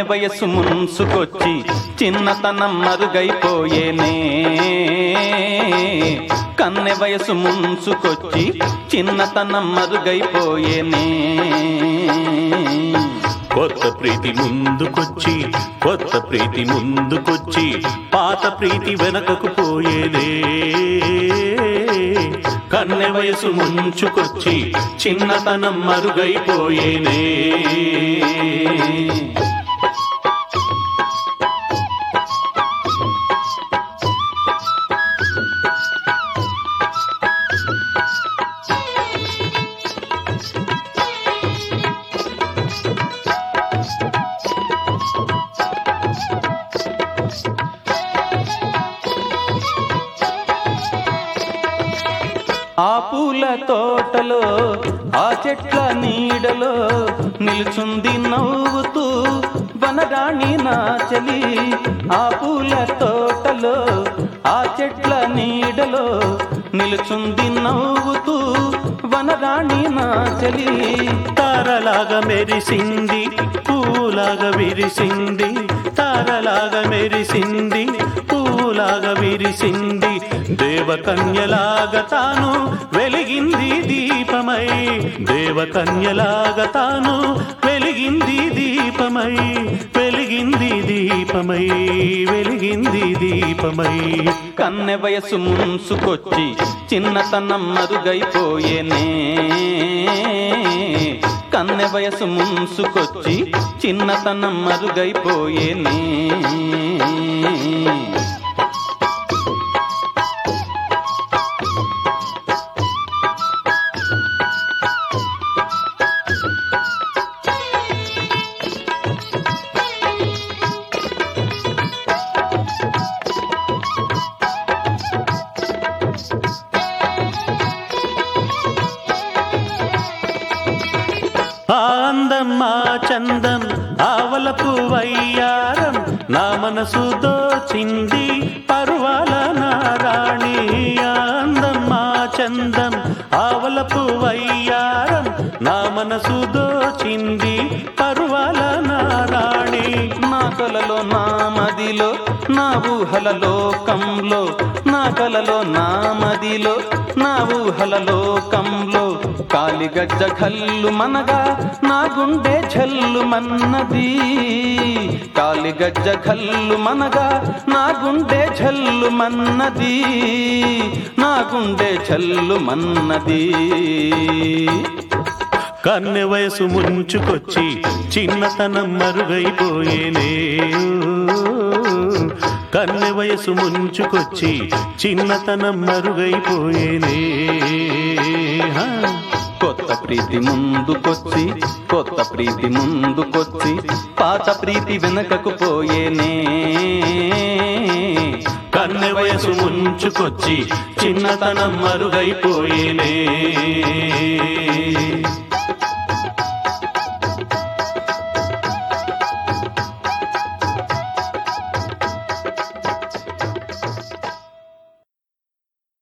వయసు మున్సుకొచ్చి చిన్నతనం మరుగైపోయేనే కన్నె వయసు మున్సుకొచ్చి చిన్నతనం మరుగైపోయేనే కొత్త ప్రీతి ముందుకొచ్చి కొత్త ప్రీతి ముందుకొచ్చి పాత ప్రీతి వెనకకు పోయేదే కన్నె వయసు ముంచుకొచ్చి చిన్నతనం మరుగైపోయేనే ఆ పూల తోటలో ఆ చెట్ల నీడలో నిలుచుంది నవ్వుతూ వనరాణి నా చలి ఆ పూల తోటలో ఆ చెట్ల నీడలో నిలుచుంది నవ్వుతూ వనరాణి నా చలి తారలాగా మెరిసింది పూలాగా విరిసింది తారలాగా మెరిసింది పూలాగా విరిసింది దేవకన్యలాగా తాను వెలిగింది దీపమై దేవకన్యలాగా తాను వెలిగింది దీపమై వెలిగింది దీపమై వెలిగింది దీపమై కన్నె వయసు మున్సుకొచ్చి చిన్నతనం మరుగైపోయేనే కన్నె వయసు మున్సుకొచ్చి చిన్నతనం మరుగైపోయేనే ఆనందం మా చందం ఆవలపు వయ్యారం నా మనసు దోచింది పరువాల నారాణి ఆనందం మా చందం ఆవలపు వయ్యారం నా మనసు దోచింది పరువాల నారాణి నా కలలో నా మదిలో నా ఊహల లోకంలో నా కలలో నా మదిలో నా ఊహల లోకంలో కాలిగజ్జ కల్లు మనగా నా గుండె ఝల్లు మన్నది కాలిగజ్జ కల్లు మనగా నా గుండె ఝల్లు మన్నది నా గుండె ఝల్లు మన్నది కన్నె వయసు ముంచుకొచ్చి చిన్నతనం మరుగైపోయేనే కన్నె వయసు ముంచుకొచ్చి చిన్నతనం మరుగైపోయేనే కొత్త ప్రీతి ముందుకొచ్చి కొత్త ప్రీతి ముందుకొచ్చి పాత ప్రీతి వెనకకు పోయేనే కన్నె వయసు ముంచుకొచ్చి చిన్నతనం మరుగైపోయేనే